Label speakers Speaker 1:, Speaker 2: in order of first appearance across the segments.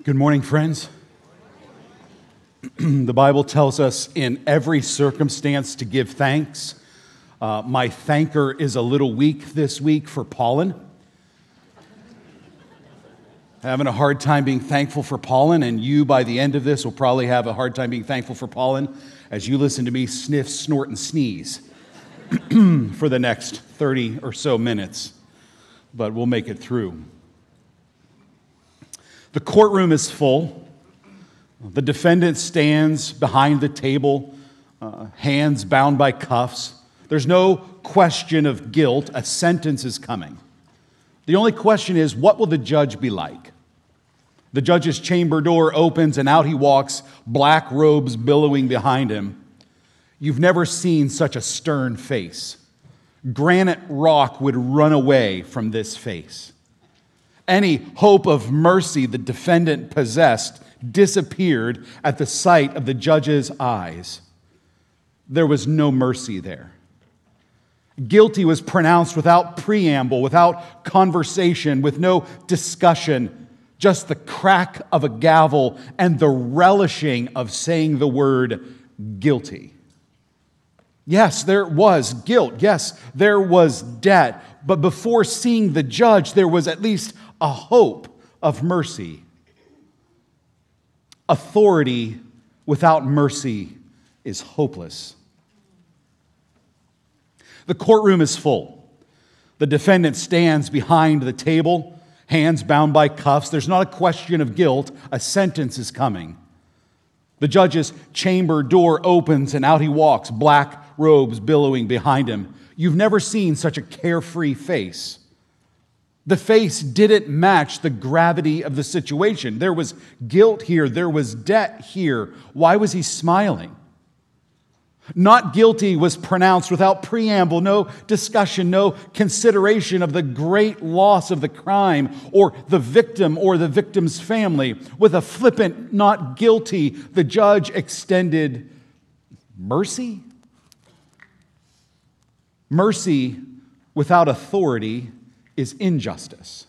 Speaker 1: Good morning, friends. The Bible tells us in every circumstance to give thanks. My thanker is a little weak this week for pollen. Having a hard time being thankful for pollen, and you, by the end of this, will probably have a hard time being thankful for pollen as you listen to me sniff, snort, and sneeze for the next 30 or so minutes. But we'll make it through. The courtroom is full. The defendant stands behind the table, hands bound by cuffs. There's no question of guilt. A sentence is coming. The only question is, what will the judge be like? The judge's chamber door opens and out he walks, black robes billowing behind him. You've never seen such a stern face. Granite rock would run away from this face. Any hope of mercy the defendant possessed disappeared at the sight of the judge's eyes. There was no mercy there. Guilty was pronounced without preamble, without conversation, with no discussion, just the crack of a gavel and the relishing of saying the word guilty. Yes, there was guilt. Yes, there was debt. But before seeing the judge, there was at least a hope of mercy. Authority without mercy is hopeless. The courtroom is full. The defendant stands behind the table, hands bound by cuffs. There's not a question of guilt. A sentence is coming. The judge's chamber door opens and out he walks, black robes billowing behind him. You've never seen such a carefree face. The face didn't match the gravity of the situation. There was guilt here. There was debt here. Why was he smiling? Not guilty was pronounced without preamble, no discussion, no consideration of the great loss of the crime or the victim or the victim's family. With a flippant not guilty, the judge extended mercy. Mercy without authority is injustice.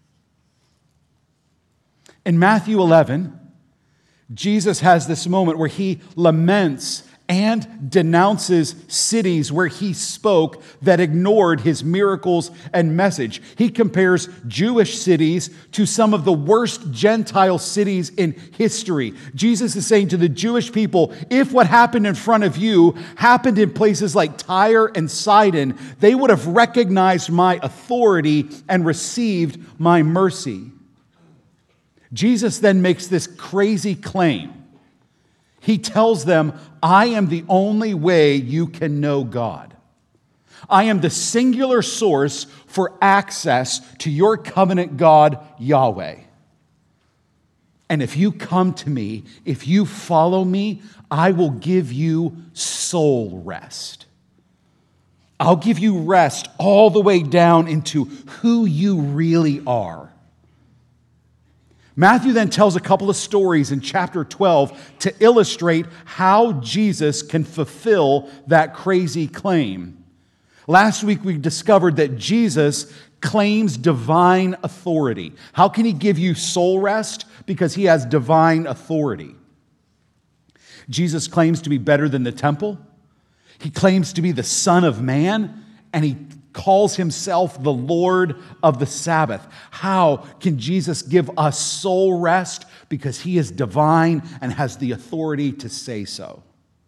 Speaker 1: In Matthew 11, Jesus has this moment where he laments and denounces cities where he spoke that ignored his miracles and message. He compares Jewish cities to some of the worst Gentile cities in history. Jesus is saying to the Jewish people, if what happened in front of you happened in places like Tyre and Sidon, they would have recognized my authority and received my mercy. Jesus then makes this crazy claim. He tells them, I am the only way you can know God. I am the singular source for access to your covenant God, Yahweh. And if you come to me, if you follow me, I will give you soul rest. I'll give you rest all the way down into who you really are. Matthew then tells a couple of stories in chapter 12 to illustrate how Jesus can fulfill that crazy claim. Last week we discovered that Jesus claims divine authority. How can he give you soul rest? Because he has divine authority. Jesus claims to be better than the temple. He claims to be the Son of Man, and he calls himself the Lord of the Sabbath. How can Jesus give us soul rest? Because he is divine and has the authority to say so.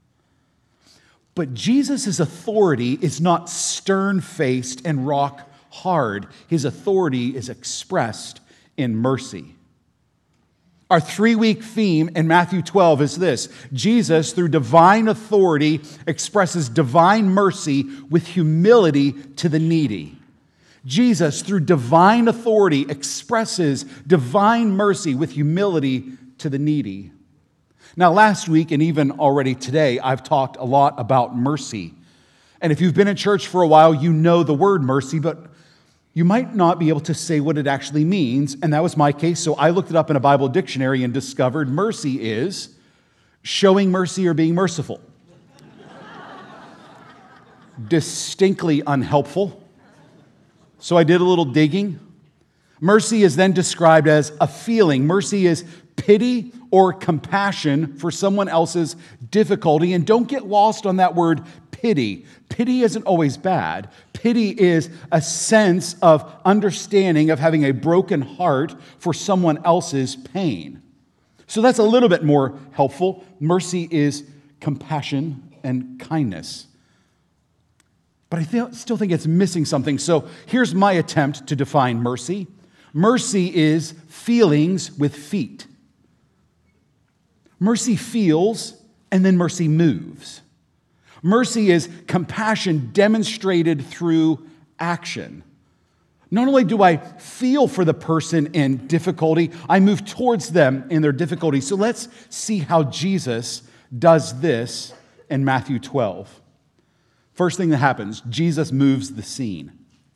Speaker 1: But Jesus' authority is not stern-faced and rock hard. His authority is expressed in mercy. Our 3-week theme in Matthew 12 is this: Jesus, through divine authority, expresses divine mercy with humility to the needy. Jesus, through divine authority, expresses divine mercy with humility to the needy. Now, last week and even already today, I've talked a lot about mercy. And if you've been in church for a while, you know the word mercy, but you might not be able to say what it actually means, and that was my case, so I looked it up in a Bible dictionary and discovered mercy is showing mercy or being merciful. Distinctly unhelpful. So I did a little digging. Mercy is then described as a feeling. Mercy is pity or compassion for someone else's difficulty. And don't get lost on that word pity. Pity isn't always bad. Pity is a sense of understanding, of having a broken heart for someone else's pain. So that's a little bit more helpful. Mercy is compassion and kindness. But I still think it's missing something. So here's my attempt to define mercy. Mercy is feelings with feet. Mercy feels, and then mercy moves. Mercy is compassion demonstrated through action. Not only do I feel for the person in difficulty, I move towards them in their difficulty. So let's see how Jesus does this in Matthew 12. First thing that happens, Jesus moves the scene.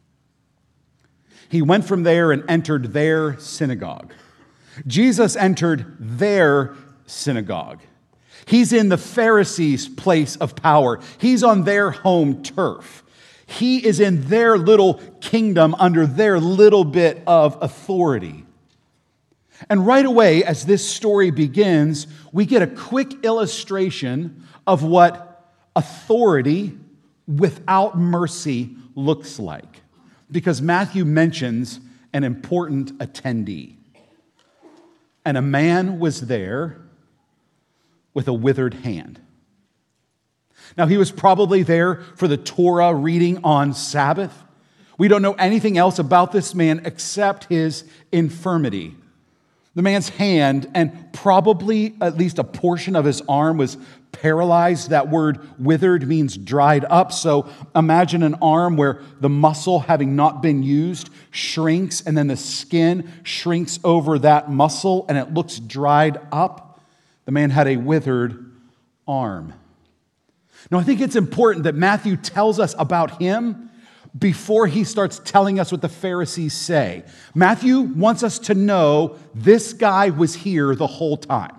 Speaker 1: He went from there and entered their synagogue. Jesus entered their synagogue. He's in the Pharisees' place of power. He's on their home turf. He is in their little kingdom under their little bit of authority. And right away, as this story begins, we get a quick illustration of what authority without mercy looks like. Because Matthew mentions an important attendee. And a man was there with a withered hand. Now, he was probably there for the Torah reading on Sabbath. We don't know anything else about this man except his infirmity. The man's hand and probably at least a portion of his arm was paralyzed. That word withered means dried up. So imagine an arm where the muscle, having not been used, shrinks, and then the skin shrinks over that muscle and it looks dried up. The man had a withered arm. Now, I think it's important that Matthew tells us about him before he starts telling us what the Pharisees say. Matthew wants us to know this guy was here the whole time.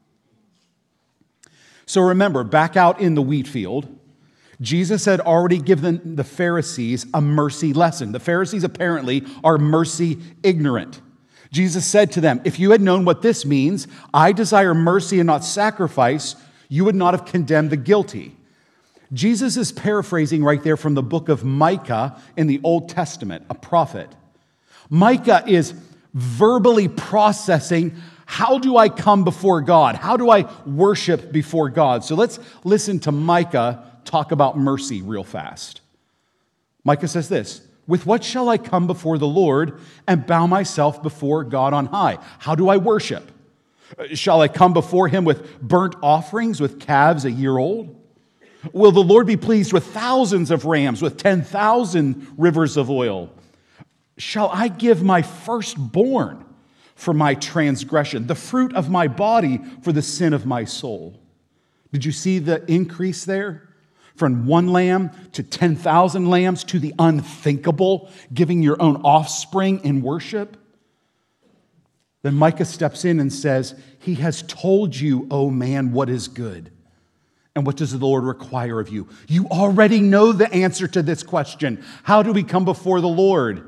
Speaker 1: So remember, back out in the wheat field, Jesus had already given the Pharisees a mercy lesson. The Pharisees apparently are mercy ignorant. Jesus said to them, if you had known what this means, I desire mercy and not sacrifice, you would not have condemned the guilty. Jesus is paraphrasing right there from the book of Micah in the Old Testament, a prophet. Micah is verbally processing, how do I come before God? How do I worship before God? So let's listen to Micah talk about mercy real fast. Micah says this, with what shall I come before the Lord and bow myself before God on high? How do I worship? Shall I come before him with burnt offerings, with calves a year old? Will the Lord be pleased with thousands of rams, with 10,000 rivers of oil? Shall I give my firstborn for my transgression, the fruit of my body for the sin of my soul? Did you see the increase there? From one lamb to 10,000 lambs to the unthinkable, giving your own offspring in worship? Then Micah steps in and says, he has told you, O man, what is good. And what does the Lord require of you? You already know the answer to this question. How do we come before the Lord?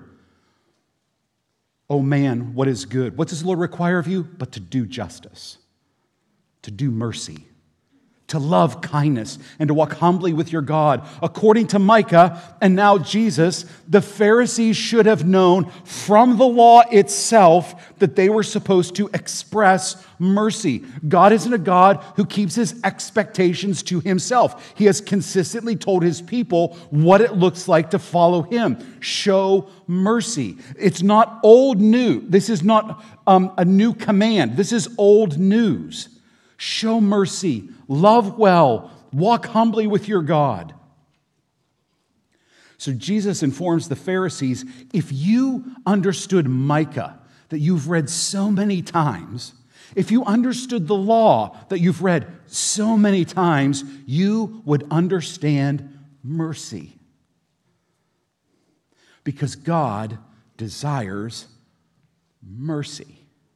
Speaker 1: Oh man, what is good? What does the Lord require of you? But to do justice, to do mercy, to love kindness, and to walk humbly with your God. According to Micah, and now Jesus, the Pharisees should have known from the law itself that they were supposed to express mercy. God isn't a God who keeps his expectations to himself. He has consistently told his people what it looks like to follow him. Show mercy. It's not old news. This is not a new command. This is old news. Show mercy, love well, walk humbly with your God. So Jesus informs the Pharisees, if you understood Micah that you've read so many times, if you understood the law that you've read so many times, you would understand mercy. Because God desires mercy.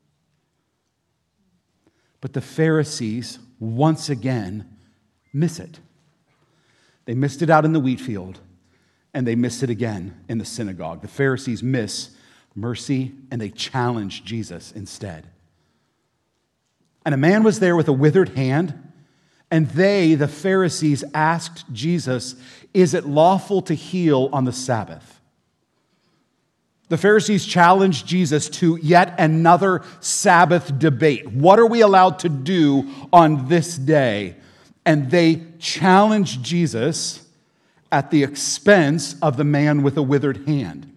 Speaker 1: But the Pharisees, once again, miss it. They missed it out in the wheat field, and they missed it again in the synagogue. The Pharisees miss mercy, and they challenged Jesus instead. And a man was there with a withered hand, and they, the Pharisees, asked Jesus, "Is it lawful to heal on the Sabbath?" The Pharisees challenged Jesus to yet another Sabbath debate. What are we allowed to do on this day? And they challenged Jesus at the expense of the man with a withered hand.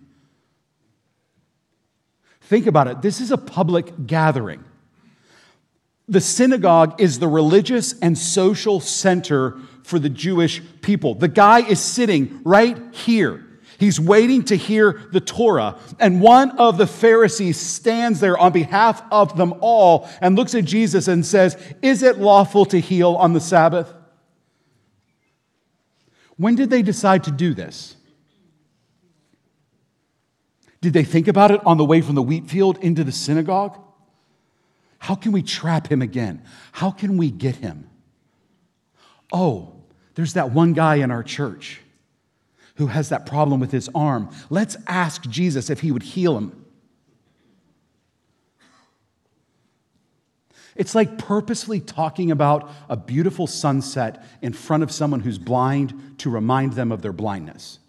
Speaker 1: Think about it. This is a public gathering. The synagogue is the religious and social center for the Jewish people. The guy is sitting right here. He's waiting to hear the Torah. And one of the Pharisees stands there on behalf of them all and looks at Jesus and says, "Is it lawful to heal on the Sabbath?" When did they decide to do this? Did they think about it on the way from the wheat field into the synagogue? How can we trap him again? How can we get him? Oh, there's that one guy in our church who has that problem with his arm. Let's ask Jesus if he would heal him. It's like purposely talking about a beautiful sunset in front of someone who's blind to remind them of their blindness.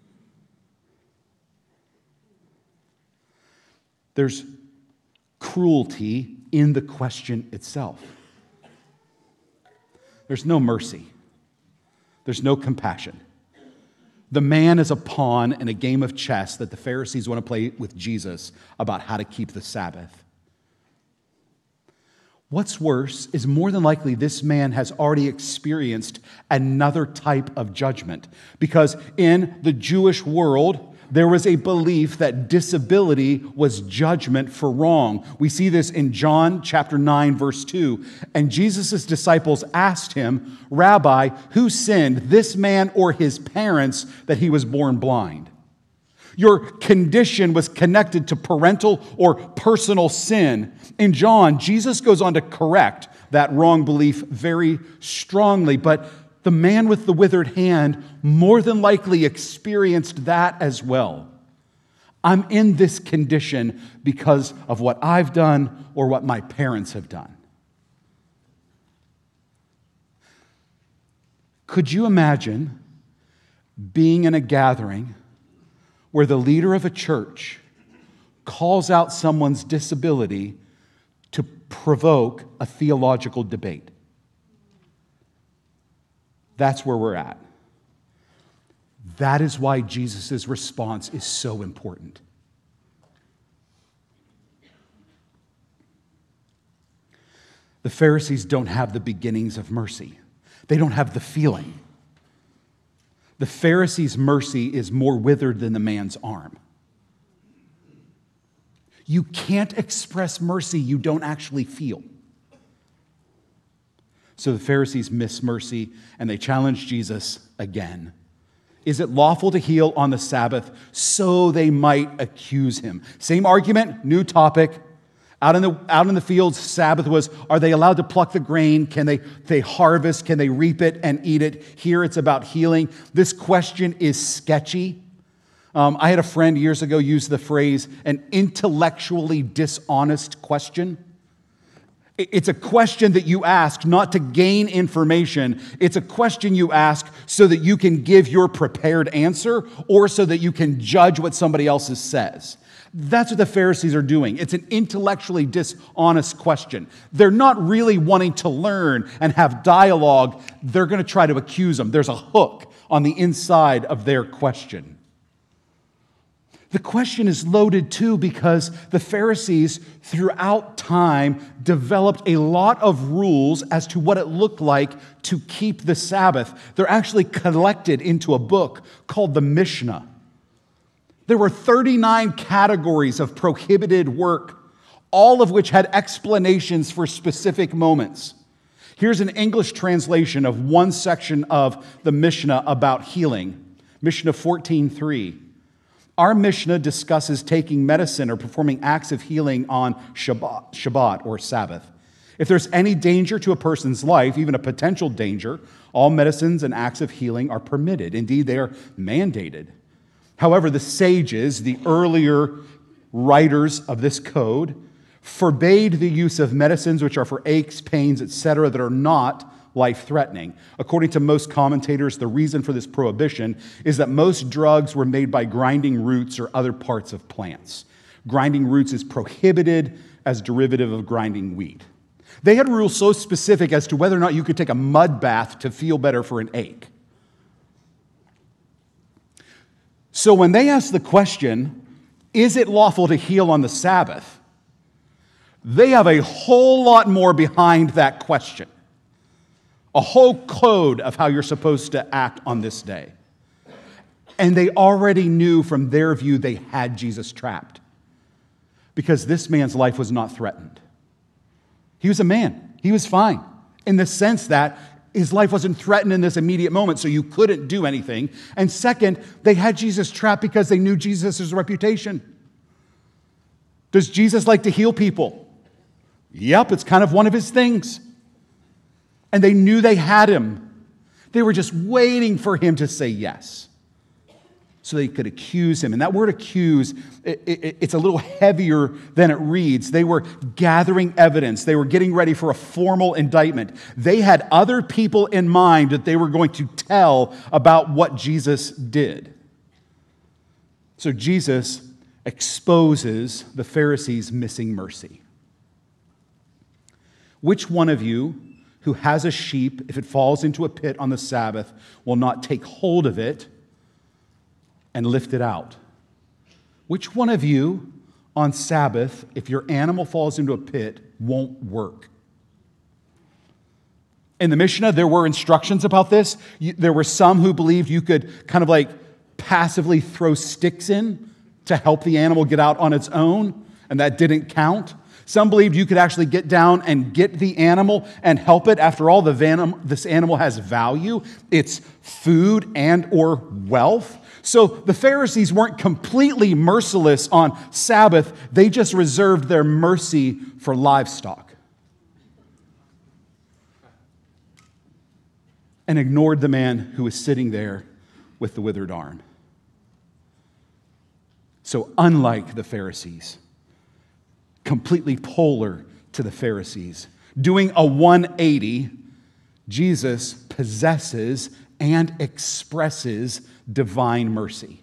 Speaker 1: There's cruelty in the question itself. There's no mercy. There's no compassion. The man is a pawn in a game of chess that the Pharisees want to play with Jesus about how to keep the Sabbath. What's worse is more than likely this man has already experienced another type of judgment, because in the Jewish world, there was a belief that disability was judgment for wrong. We see this in John chapter 9, verse 2. And Jesus' disciples asked him, "Rabbi, who sinned, this man or his parents, that he was born blind?" Your condition was connected to parental or personal sin. In John, Jesus goes on to correct that wrong belief very strongly, but the man with the withered hand more than likely experienced that as well. I'm in this condition because of what I've done or what my parents have done. Could you imagine being in a gathering where the leader of a church calls out someone's disability to provoke a theological debate? That's where we're at. That is why Jesus' response is so important. The Pharisees don't have the beginnings of mercy. They don't have the feeling. The Pharisees' mercy is more withered than the man's arm. You can't express mercy you don't actually feel. So the Pharisees miss mercy, and they challenge Jesus again. Is it lawful to heal on the Sabbath? So they might accuse him. Same argument, new topic. Out in the fields, Sabbath was, are they allowed to pluck the grain? Can they harvest? Can they reap it and eat it? Here it's about healing. This question is sketchy. I had a friend years ago use the phrase, an intellectually dishonest question. It's a question that you ask not to gain information. It's a question you ask so that you can give your prepared answer or so that you can judge what somebody else says. That's what the Pharisees are doing. It's an intellectually dishonest question. They're not really wanting to learn and have dialogue. They're going to try to accuse them. There's a hook on the inside of their question. The question is loaded too because the Pharisees throughout time developed a lot of rules as to what it looked like to keep the Sabbath. They're actually collected into a book called the Mishnah. There were 39 categories of prohibited work, all of which had explanations for specific moments. Here's an English translation of one section of the Mishnah about healing. Mishnah 14:3. Our Mishnah discusses taking medicine or performing acts of healing on Shabbat or Sabbath. If there's any danger to a person's life, even a potential danger, all medicines and acts of healing are permitted. Indeed, they are mandated. However, the sages, the earlier writers of this code forbade the use of medicines which are for aches, pains, etc., that are not life-threatening. According to most commentators, the reason for this prohibition is that most drugs were made by grinding roots or other parts of plants. Grinding roots is prohibited as derivative of grinding wheat. They had rules so specific as to whether or not you could take a mud bath to feel better for an ache. So when they asked the question, is it lawful to heal on the Sabbath? They have a whole lot more behind that question. A whole code of how you're supposed to act on this day. And they already knew from their view they had Jesus trapped. Because this man's life was not threatened. He was a man. He was fine. In the sense that his life wasn't threatened in this immediate moment, so you couldn't do anything. And second, they had Jesus trapped because they knew Jesus' reputation. Does Jesus like to heal people? Yep, it's kind of one of his things. And they knew they had him. They were just waiting for him to say yes, so they could accuse him. And that word accuse, it's a little heavier than it reads. They were gathering evidence. They were getting ready for a formal indictment. They had other people in mind that they were going to tell about what Jesus did. So Jesus exposes the Pharisees' missing mercy. Which one of you who has a sheep, if it falls into a pit on the Sabbath, will not take hold of it and lift it out? Which one of you on Sabbath, if your animal falls into a pit, won't work? In the Mishnah, there were instructions about this. There were some who believed you could kind of like passively throw sticks in to help the animal get out on its own, and that didn't count. Some believed you could actually get down and get the animal and help it. After all, this animal has value. It's food and or wealth. So the Pharisees weren't completely merciless on Sabbath. They just reserved their mercy for livestock and ignored the man who was sitting there with the withered arm. So unlike the Pharisees, completely polar to the Pharisees, doing a 180, Jesus possesses and expresses divine mercy.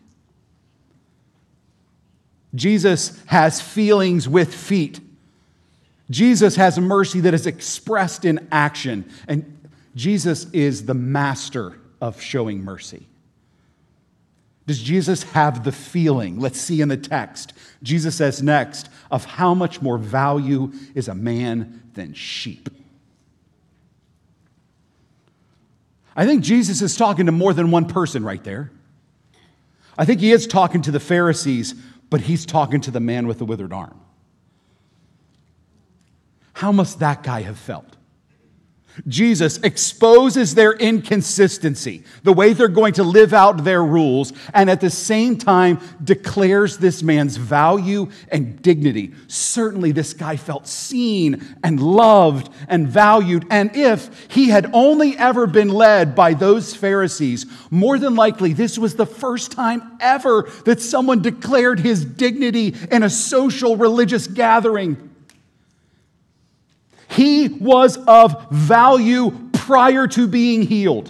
Speaker 1: Jesus has feelings with feet. Jesus has mercy that is expressed in action. And Jesus is the master of showing mercy. Does Jesus have the feeling? Let's see in the text. Jesus says next, of how much more value is a man than sheep. I think Jesus is talking to more than one person right there. I think he is talking to the Pharisees, but he's talking to the man with the withered arm. How must that guy have felt? Jesus exposes their inconsistency, the way they're going to live out their rules, and at the same time declares this man's value and dignity. Certainly this guy felt seen and loved and valued, and if he had only ever been led by those Pharisees, more than likely this was the first time ever that someone declared his dignity in a social religious gathering. He was of value prior to being healed.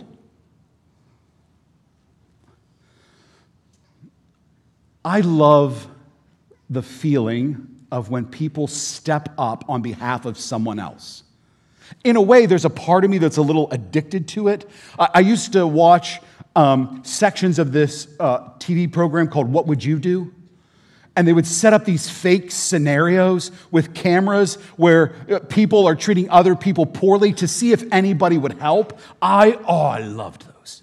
Speaker 1: I love the feeling of when people step up on behalf of someone else. In a way, there's a part of me that's a little addicted to it. I used to watch sections of this TV program called What Would You Do? And they would set up these fake scenarios with cameras where people are treating other people poorly to see if anybody would help. I loved those.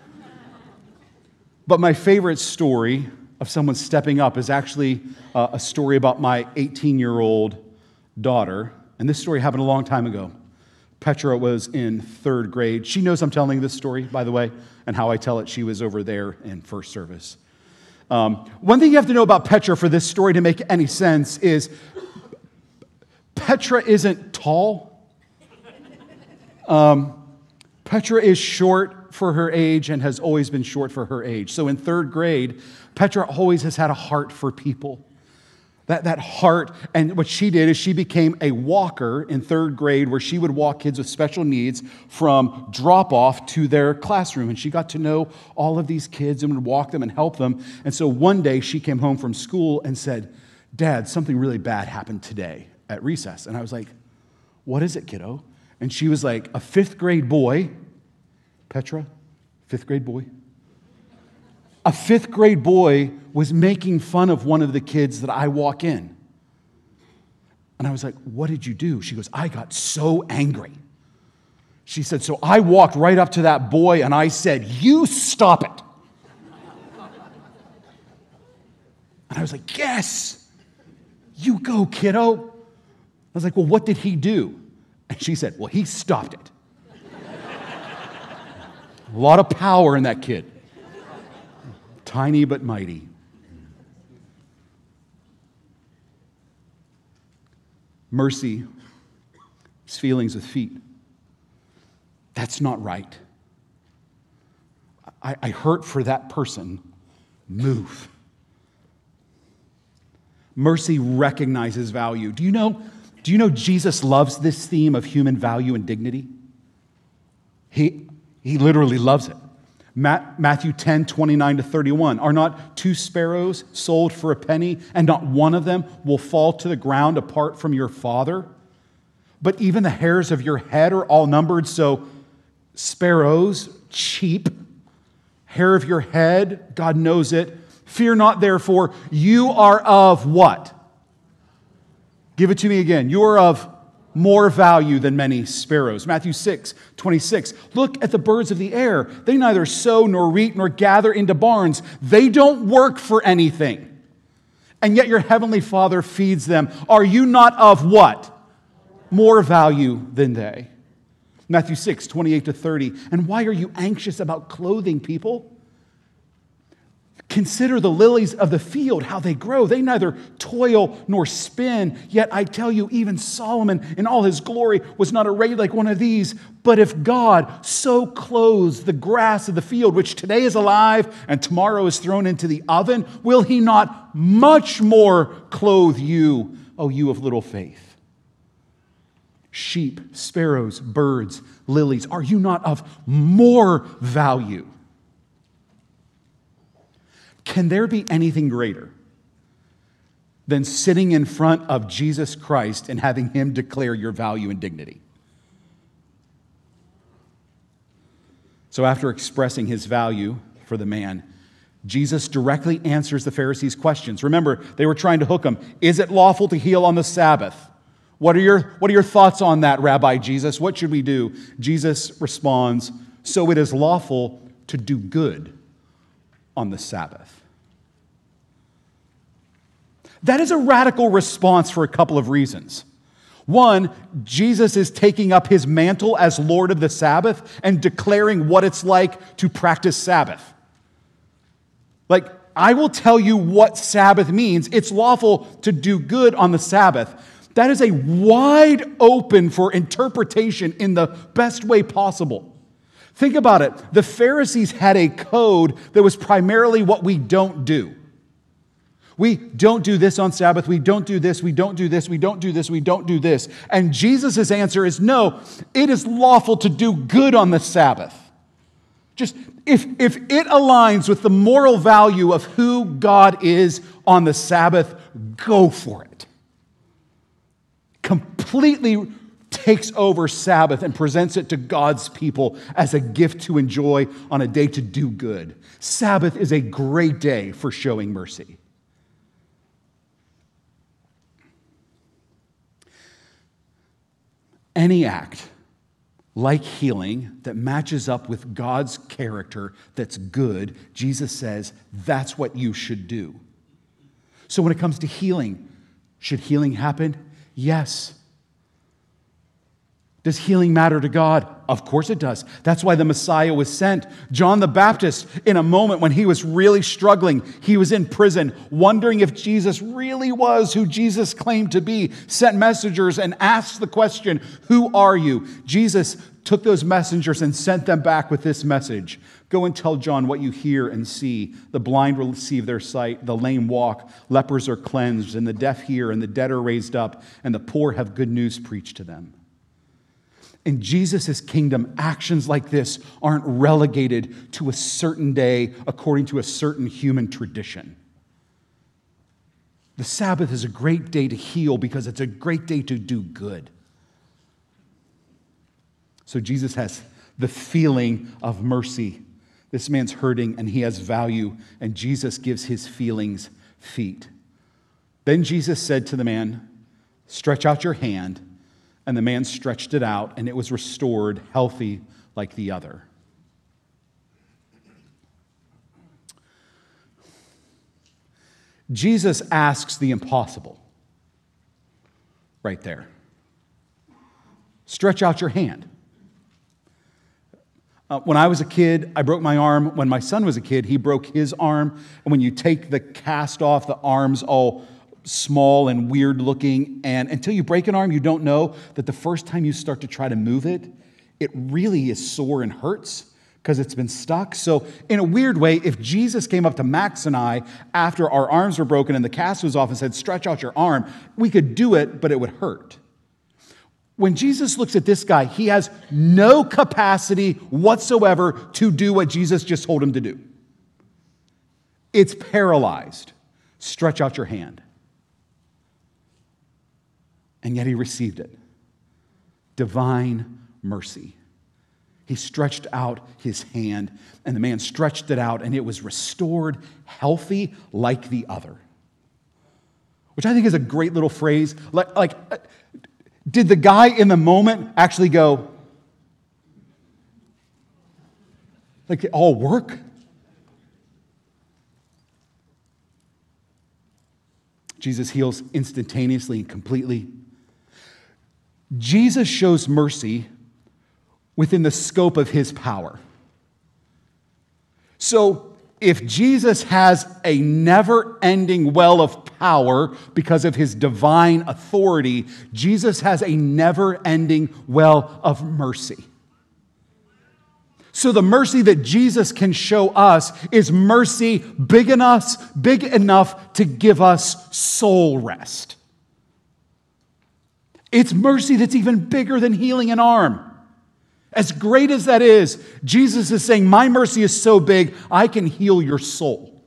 Speaker 1: But my favorite story of someone stepping up is actually a story about my 18-year-old daughter. And this story happened a long time ago. Petra was in 3rd grade. She knows I'm telling this story, by the way, and how I tell it. She was over there in first service. One thing you have to know about Petra for this story to make any sense is Petra isn't tall. Petra is short for her age and has always been short for her age. So in 3rd grade, Petra always has had a heart for people. That heart. And what she did is she became a walker in third grade, where she would walk kids with special needs from drop-off to their classroom. And she got to know all of these kids and would walk them and help them. And so one day she came home from school and said, "Dad, something really bad happened today at recess." And I was like, "What is it, kiddo?" And she was like, "A fifth grade boy," Petra, fifth grade boy. A fifth grade boy was making fun of one of the kids that I walk in. And I was like, "What did you do?" She goes, "I got so angry." She said, "So I walked right up to that boy and I said, 'You stop it.'" And I was like, "Yes, you go, kiddo." I was like, "Well, what did he do?" And she said, "Well, he stopped it." A lot of power in that kid. Tiny but mighty. Mercy is feelings with feet. That's not right. I hurt for that person. Move. Mercy recognizes value. Do you know Jesus loves this theme of human value and dignity? He literally loves it. Matthew 10:29-31. "Are not 2 sparrows sold for a penny, and not one of them will fall to the ground apart from your Father? But even the hairs of your head are all numbered." So sparrows, cheap. Hair of your head, God knows it. "Fear not, therefore, you are of" what? Give it to me again. "You are of more value than many sparrows." Matthew 6:26. "Look at the birds of the air. They neither sow nor reap nor gather into barns. They don't work for anything. And yet your heavenly Father feeds them. Are you not of" what? More value than they. Matthew 6:28-30. "And why are you anxious about clothing, people? Consider the lilies of the field, how they grow. They neither toil nor spin. Yet I tell you, even Solomon in all his glory was not arrayed like one of these. But if God so clothes the grass of the field, which today is alive and tomorrow is thrown into the oven, will he not much more clothe you, O you of little faith? Sheep, sparrows, birds, lilies, are you not of more value? Can there be anything greater than sitting in front of Jesus Christ and having him declare your value and dignity? So after expressing his value for the man, Jesus directly answers the Pharisees' questions. Remember, they were trying to hook him. Is it lawful to heal on the Sabbath? What are your thoughts on that, Rabbi Jesus? What should we do? Jesus responds, so it is lawful to do good on the Sabbath. That is a radical response for a couple of reasons. One, Jesus is taking up his mantle as Lord of the Sabbath and declaring what it's like to practice Sabbath. Like, I will tell you what Sabbath means. It's lawful to do good on the Sabbath. That is a wide open for interpretation in the best way possible. Think about it. The Pharisees had a code that was primarily what we don't do. We don't do this on Sabbath. We don't do this. We don't do this. We don't do this. We don't do this. And Jesus' answer is no, it is lawful to do good on the Sabbath. Just if it aligns with the moral value of who God is on the Sabbath, go for it. Completely takes over Sabbath and presents it to God's people as a gift to enjoy on a day to do good. Sabbath is a great day for showing mercy. Any act like healing that matches up with God's character that's good, Jesus says that's what you should do. So when it comes to healing, should healing happen? Yes. Does healing matter to God? Of course it does. That's why the Messiah was sent. John the Baptist, in a moment when he was really struggling, he was in prison, wondering if Jesus really was who Jesus claimed to be, sent messengers and asked the question, "Who are you?" Jesus took those messengers and sent them back with this message. Go and tell John what you hear and see. The blind will receive their sight, the lame walk, lepers are cleansed, and the deaf hear, and the dead are raised up, and the poor have good news preached to them. In Jesus' kingdom, actions like this aren't relegated to a certain day according to a certain human tradition. The Sabbath is a great day to heal because it's a great day to do good. So Jesus has the feeling of mercy. This man's hurting and he has value, and Jesus gives his feelings feet. Then Jesus said to the man, "Stretch out your hand." And the man stretched it out, and it was restored, healthy like the other. Jesus asks the impossible right there. Stretch out your hand. When I was a kid, I broke my arm. When my son was a kid, he broke his arm. And when you take the cast off, the arm's all small and weird looking, and until you break an arm, you don't know that the first time you start to try to move it, it really is sore and hurts because it's been stuck. So in a weird way, if Jesus came up to Max and I after our arms were broken and the cast was off and said, "Stretch out your arm," we could do it, but it would hurt. When Jesus looks at this guy, he has no capacity whatsoever to do what Jesus just told him to do. It's paralyzed. Stretch out your hand. And yet he received it. Divine mercy. He stretched out his hand, and the man stretched it out, and it was restored, healthy like the other. Which I think is a great little phrase. Did the guy in the moment actually go, like, it all work? Jesus heals instantaneously and completely. Jesus shows mercy within the scope of his power. So if Jesus has a never-ending well of power because of his divine authority, Jesus has a never-ending well of mercy. So the mercy that Jesus can show us is mercy big enough to give us soul rest. It's mercy that's even bigger than healing an arm. As great as that is, Jesus is saying, my mercy is so big, I can heal your soul.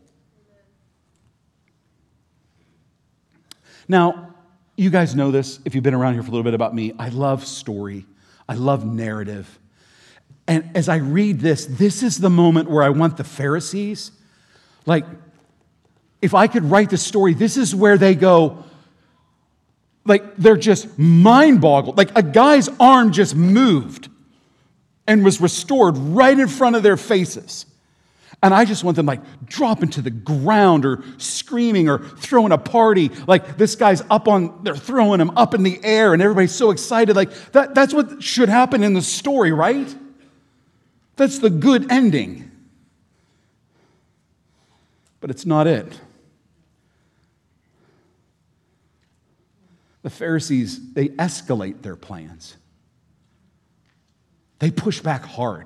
Speaker 1: Now, you guys know this, if you've been around here for a little bit about me. I love story. I love narrative. And as I read this, this is the moment where I want the Pharisees, like, if I could write the story, this is where they go, like, they're just mind-boggled. Like, a guy's arm just moved and was restored right in front of their faces. And I just want them, like, dropping to the ground or screaming or throwing a party. Like, this guy's they're throwing him up in the air and everybody's so excited. Like, that's what should happen in the story, right? That's the good ending. But it's not it. The Pharisees, they escalate their plans. They push back hard.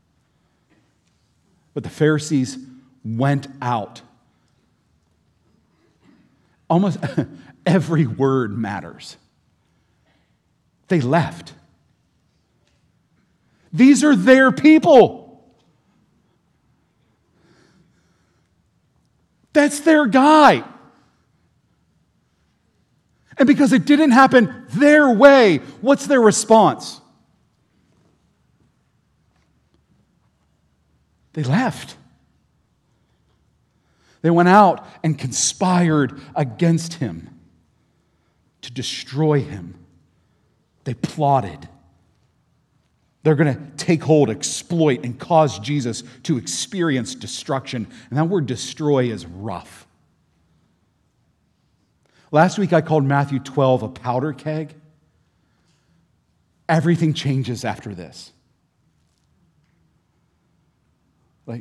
Speaker 1: But the Pharisees went out. Almost every word matters. They left. These are their people. That's their guy. And because it didn't happen their way, what's their response? They left. They went out and conspired against him to destroy him. They plotted. They're going to take hold, exploit, and cause Jesus to experience destruction. And that word destroy is rough. Last week I called Matthew 12 a powder keg. Everything changes after this. Like,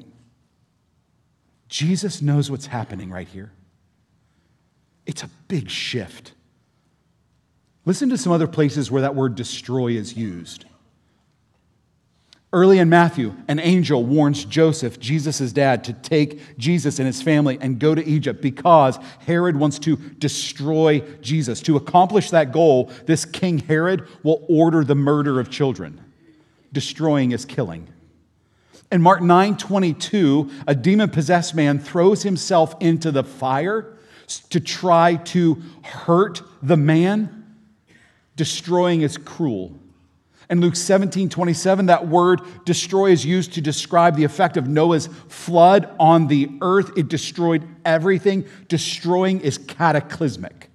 Speaker 1: Jesus knows what's happening right here. It's a big shift. Listen to some other places where that word destroy is used. Early in Matthew, an angel warns Joseph, Jesus' dad, to take Jesus and his family and go to Egypt because Herod wants to destroy Jesus. To accomplish that goal, this King Herod will order the murder of children. Destroying is killing. In Mark 9:22, a demon-possessed man throws himself into the fire to try to hurt the man. Destroying is cruel. In Luke 17:27, that word destroy is used to describe the effect of Noah's flood on the earth. It destroyed everything. Destroying is cataclysmic.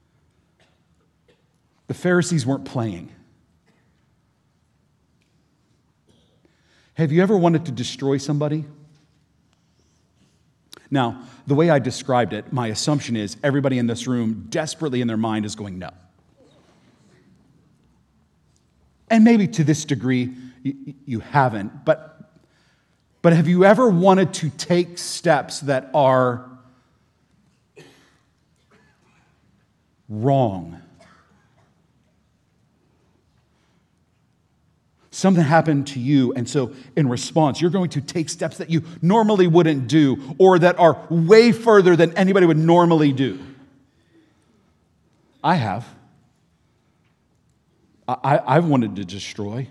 Speaker 1: The Pharisees weren't playing. Have you ever wanted to destroy somebody? Now, the way I described it, my assumption is everybody in this room desperately in their mind is going, no. And maybe to this degree, you haven't. But have you ever wanted to take steps that are wrong? Something happened to you, and so in response, you're going to take steps that you normally wouldn't do or that are way further than anybody would normally do. I have. I've wanted to destroy.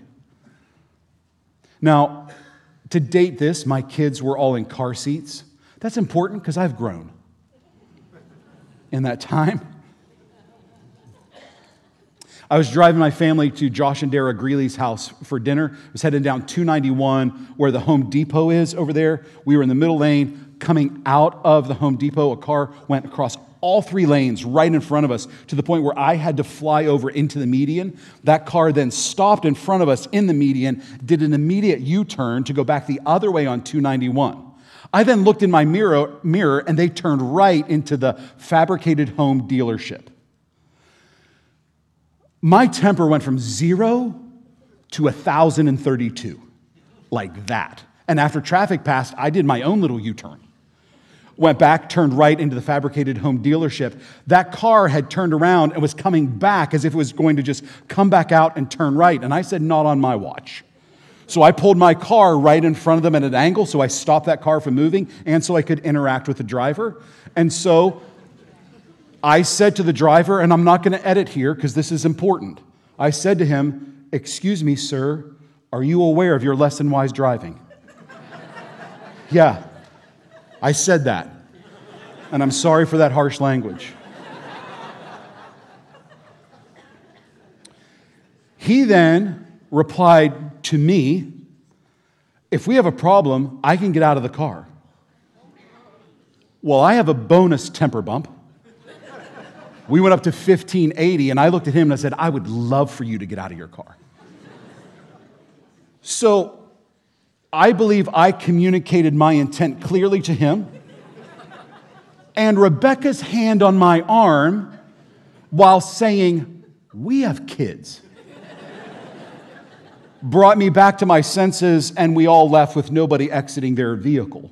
Speaker 1: Now, to date this, my kids were all in car seats. That's important because I've grown in that time. I was driving my family to Josh and Dara Greeley's house for dinner. I was heading down 291 where the Home Depot is over there. We were in the middle lane. Coming out of the Home Depot, a car went across all three lanes right in front of us to the point where I had to fly over into the median. That car then stopped in front of us in the median, did an immediate U-turn to go back the other way on 291. I then looked in my mirror and they turned right into the fabricated home dealership. My temper went from 0 to 1,032, like that. And after traffic passed, I did my own little U-turn. Went back, turned right into the fabricated home dealership. That car had turned around and was coming back as if it was going to just come back out and turn right. And I said, not on my watch. So I pulled my car right in front of them at an angle, so I stopped that car from moving, and so I could interact with the driver. And so I said to the driver, and I'm not going to edit here because this is important. I said to him, "Excuse me, sir, are you aware of your less than wise driving?" Yeah, I said that. And I'm sorry for that harsh language. He then replied to me, "If we have a problem, I can get out of the car." Well, I have a bonus temper bump. We went up to 1580, and I looked at him and I said, "I would love for you to get out of your car." So I believe I communicated my intent clearly to him. And Rebecca's hand on my arm, while saying, "We have kids," brought me back to my senses, and we all left with nobody exiting their vehicle.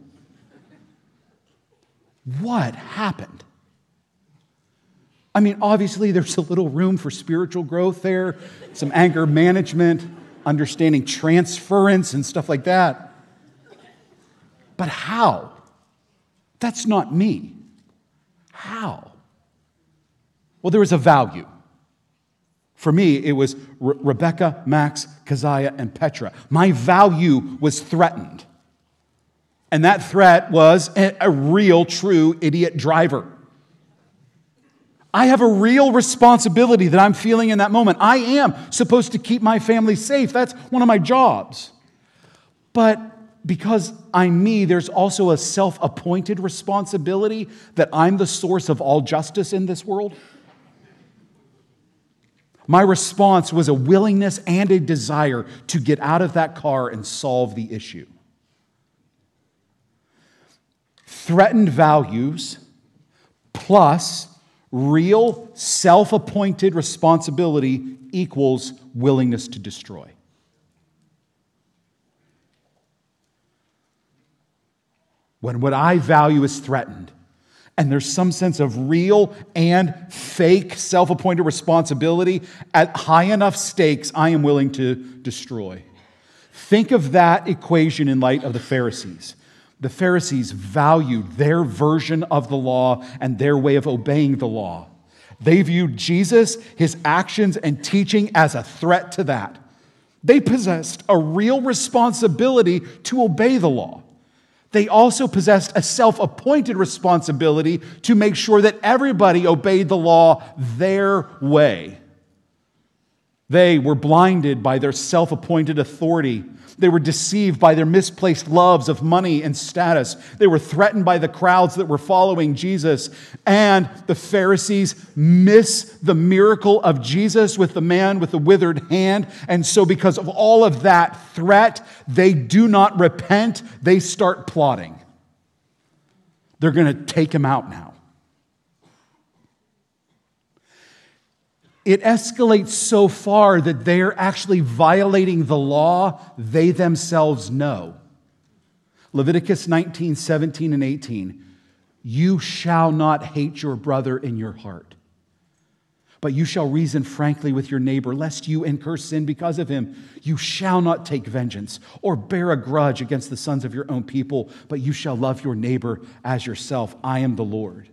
Speaker 1: What happened? I mean, obviously, there's a little room for spiritual growth there, some anger management, understanding transference and stuff like that. But how? That's not me. How? Well, there was a value. For me, it was Rebecca, Max, Keziah, and Petra. My value was threatened. And that threat was a real, true idiot driver. I have a real responsibility that I'm feeling in that moment. I am supposed to keep my family safe. That's one of my jobs. But because I'm me, there's also a self-appointed responsibility that I'm the source of all justice in this world. My response was a willingness and a desire to get out of that car and solve the issue. Threatened values plus Real, self-appointed responsibility equals willingness to destroy. When what I value is threatened, and there's some sense of real and fake self-appointed responsibility, at high enough stakes, I am willing to destroy. Think of that equation in light of the Pharisees. The Pharisees valued their version of the law and their way of obeying the law. They viewed Jesus, his actions, and teaching as a threat to that. They possessed a real responsibility to obey the law. They also possessed a self-appointed responsibility to make sure that everybody obeyed the law their way. They were blinded by their self-appointed authority. They were deceived by their misplaced loves of money and status. They were threatened by the crowds that were following Jesus. And the Pharisees miss the miracle of Jesus with the man with the withered hand. And so because of all of that threat, they do not repent. They start plotting. They're going to take him out now. It escalates so far that they're actually violating the law they themselves know. Leviticus 19, 17, and 18. You shall not hate your brother in your heart, but you shall reason frankly with your neighbor, lest you incur sin because of him. You shall not take vengeance or bear a grudge against the sons of your own people, but you shall love your neighbor as yourself. I am the Lord.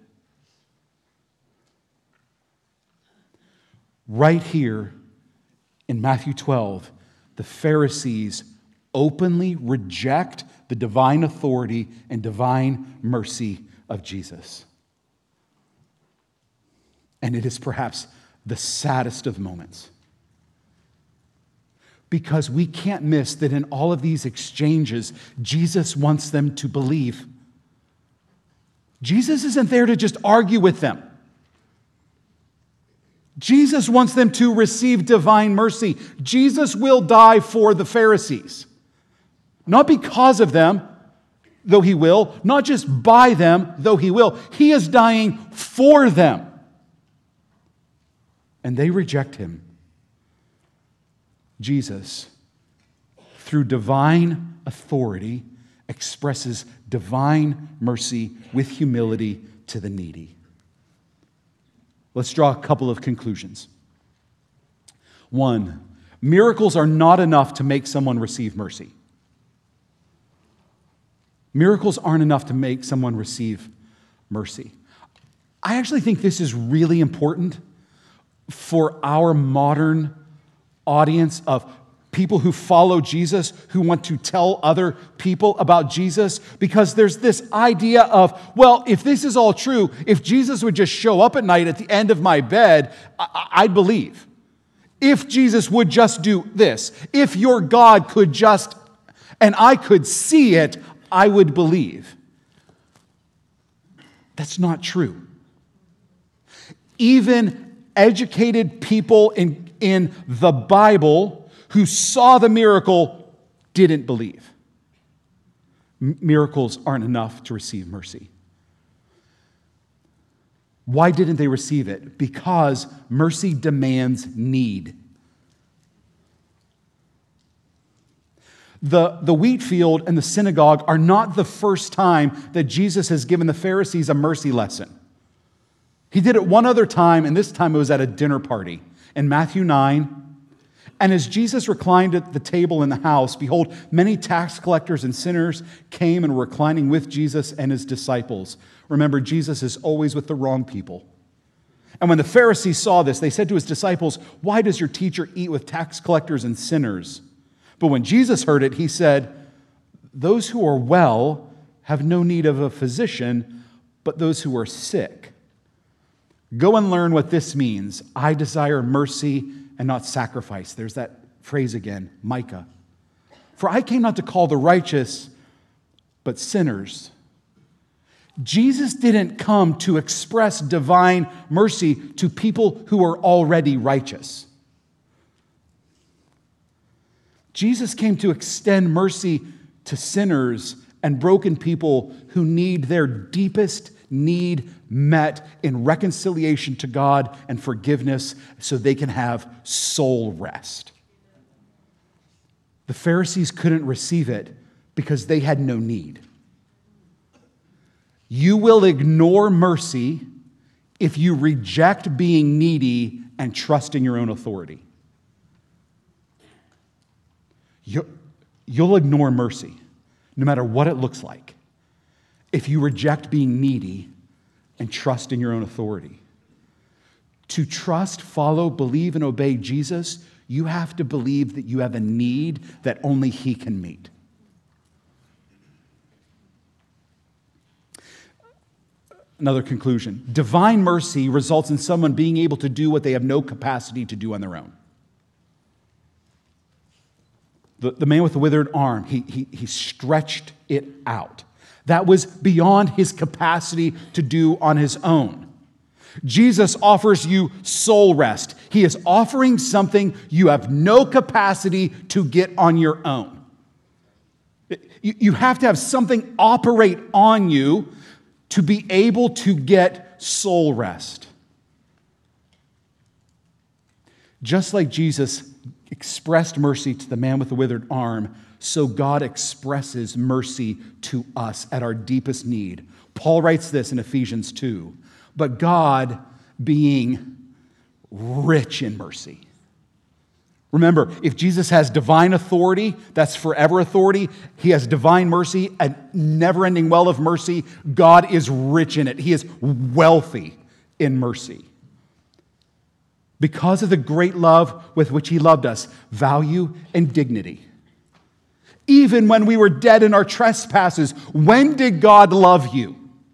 Speaker 1: Right here in Matthew 12, the Pharisees openly reject the divine authority and divine mercy of Jesus. And it is perhaps the saddest of moments. Because we can't miss that in all of these exchanges, Jesus wants them to believe. Jesus isn't there to just argue with them. Jesus wants them to receive divine mercy. Jesus will die for the Pharisees. Not because of them, though he will. Not just by them, though he will. He is dying for them. And they reject him. Jesus, through divine authority, expresses divine mercy with humility to the needy. Let's draw a couple of conclusions. One, miracles are not enough to make someone receive mercy. Miracles aren't enough to make someone receive mercy. I actually think this is really important for our modern audience of people who follow Jesus, who want to tell other people about Jesus, because there's this idea of, well, if this is all true, if Jesus would just show up at night at the end of my bed, I'd believe. If Jesus would just do this, if your God could just, and I could see it, I would believe. That's not true. Even educated people in the Bible who saw the miracle didn't believe. Miracles aren't enough to receive mercy. Why didn't they receive it? Because mercy demands need. The wheat field and the synagogue are not the first time that Jesus has given the Pharisees a mercy lesson. He did it one other time, and this time it was at a dinner party. In Matthew 9, and as Jesus reclined at the table in the house, behold, many tax collectors and sinners came and were reclining with Jesus and his disciples. Remember, Jesus is always with the wrong people. And when the Pharisees saw this, they said to his disciples, "Why does your teacher eat with tax collectors and sinners?" But when Jesus heard it, he said, "Those who are well have no need of a physician, but those who are sick. Go and learn what this means. I desire mercy and not sacrifice." There's that phrase again, Micah. "For I came not to call the righteous, but sinners." Jesus didn't come to express divine mercy to people who are already righteous. Jesus came to extend mercy to sinners and broken people who need their deepest need met in reconciliation to God and forgiveness so they can have soul rest. The Pharisees couldn't receive it because they had no need. You will ignore mercy if you reject being needy and trust in your own authority. You'll ignore mercy, no matter what it looks like, if you reject being needy and trust in your own authority. To trust, follow, believe, and obey Jesus, you have to believe that you have a need that only He can meet. Another conclusion. Divine mercy results in someone being able to do what they have no capacity to do on their own. The man with the withered arm, he stretched it out. That was beyond his capacity to do on his own. Jesus offers you soul rest. He is offering something you have no capacity to get on your own. You have to have something operate on you to be able to get soul rest. Just like Jesus expressed mercy to the man with the withered arm, so God expresses mercy to us at our deepest need. Paul writes this in Ephesians 2, but God being rich in mercy. Remember, if Jesus has divine authority, that's forever authority. He has divine mercy, a never-ending well of mercy. God is rich in it. He is wealthy in mercy. Because of the great love with which He loved us, value and dignity. Even when we were dead in our trespasses, when did God love you?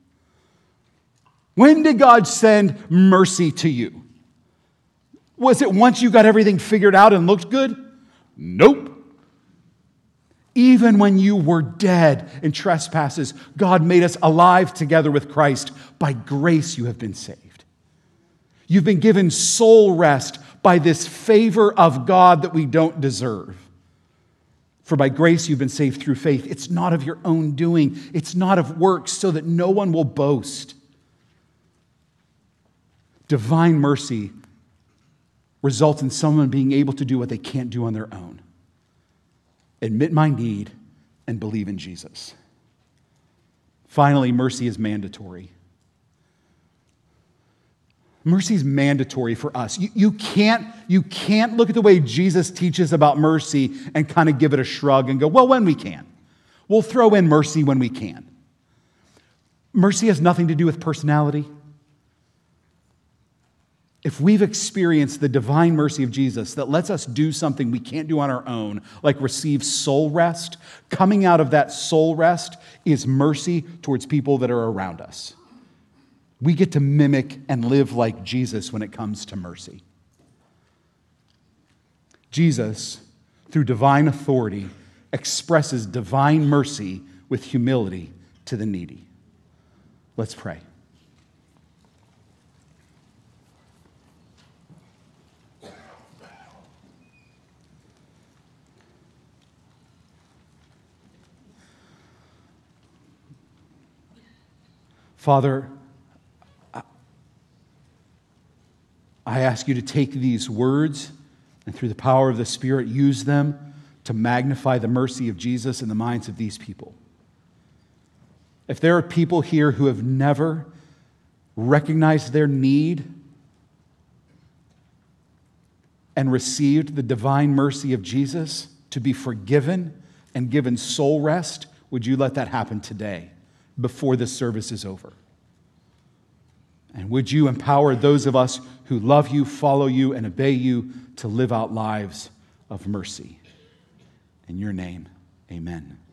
Speaker 1: When did God send mercy to you? Was it once you got everything figured out and looked good? Nope. Even when you were dead in trespasses, God made us alive together with Christ. By grace you have been saved. You've been given soul rest by this favor of God that we don't deserve. For by grace you've been saved through faith. It's not of your own doing. It's not of works, so that no one will boast. Divine mercy results in someone being able to do what they can't do on their own. Admit my need and believe in Jesus. Finally, mercy is mandatory. Mercy is mandatory for us. You can't look at the way Jesus teaches about mercy and kind of give it a shrug and go, well, when we can. We'll throw in mercy when we can. Mercy has nothing to do with personality. If we've experienced the divine mercy of Jesus that lets us do something we can't do on our own, like receive soul rest, coming out of that soul rest is mercy towards people that are around us. We get to mimic and live like Jesus when it comes to mercy. Jesus, through divine authority, expresses divine mercy with humility to the needy. Let's pray. Father, I ask you to take these words and through the power of the Spirit, use them to magnify the mercy of Jesus in the minds of these people. If there are people here who have never recognized their need and received the divine mercy of Jesus to be forgiven and given soul rest, would you let that happen today before this service is over? And would you empower those of us who love you, follow you, and obey you to live out lives of mercy? In your name, amen.